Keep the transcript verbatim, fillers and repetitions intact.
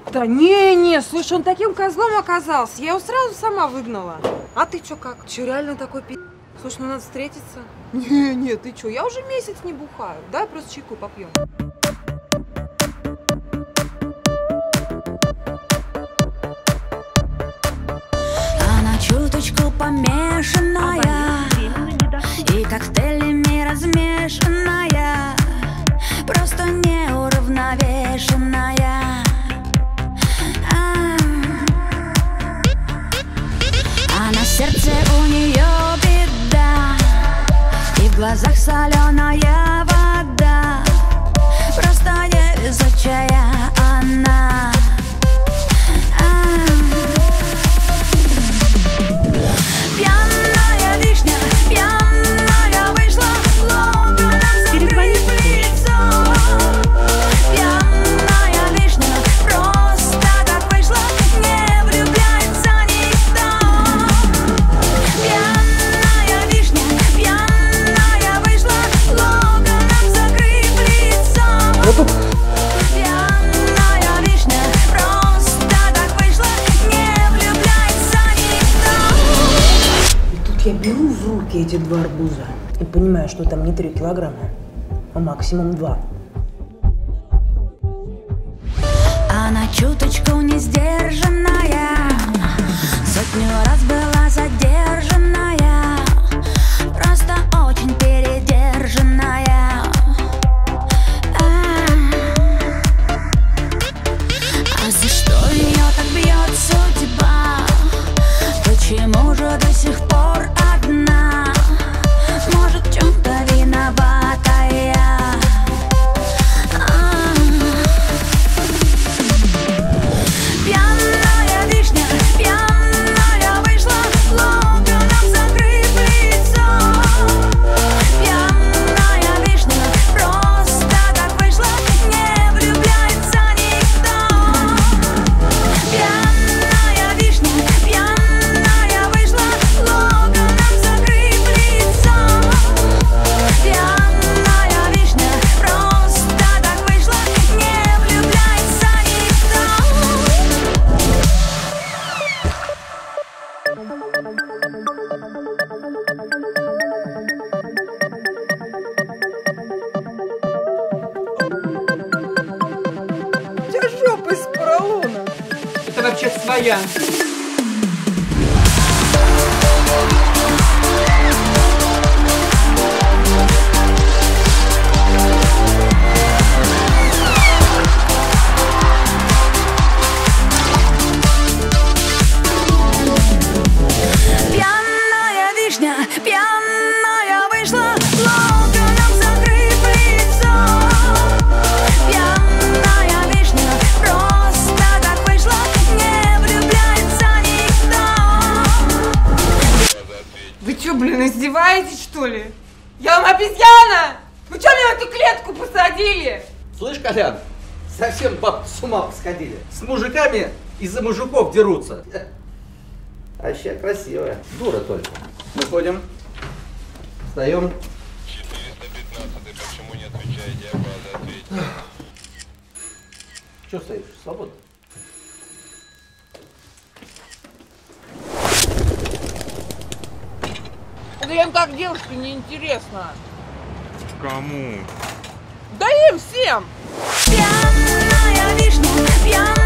нет-то? Не-не, слушай, он таким козлом оказался. Я его сразу сама выгнала. А ты чё как? Чё, реально такой пи***? Слушай, ну надо встретиться. Не-не, ты чё, я уже месяц не бухаю. Давай просто чайку попьем. Она чуточку помешанная и коктейлями размешанная, просто неуравновешенная. А, а на сердце у нее беда, и в глазах соленая вода, просто невезучая она. Пьяная вишня, пьяная вышла, локо нам закрыв лицо. Пьяная вишня, просто так вышла, не влюбляется никто. Пьяная вишня, пьяная вышла, локо нам закрыв лицо. Пьяная вишня, просто так вышла, не влюбляется никто. Я беру в руки эти два арбуза и понимаю, что там не три килограмма, а максимум два. Она чуточку не сдержанная, сотню раз была задержанная, просто очень передержанная. А, а за что ее так бьет судьба? Почему же до сих пор одна? Может, в чем-то виноватая. А, пьяная вишня, пьяная вышла, локо нам закрыв лицо. Пьяная вишня, просто так вышла, не влюбляется никто. Пьяная вишня, пьяная вышла, локо нам закрыв лицо. Пьяная вишня, просто так вышла, не влюбляется никто. У тебя жопа из поролона. Это вообще своя. Пьяная вишня, пьяная вышла, локо нам закрыв лицо. Пьяная вишня, просто так вышла, не влюбляется никто. Вы чё, блин, издеваетесь, что ли? Я вам обезьяна! Вы чё меня в эту клетку посадили? Слышь, Колян, совсем баб с ума сходили. С мужиками из-за мужиков дерутся. А еще красивая. Дура только. Выходим. Встаем. четыреста пятнадцать, почему не отвечаете? База, ответьте. Че стоишь? Свободно. Да им так девушка неинтересно. Кому? Да им всем! Пьяная вишня, пьяная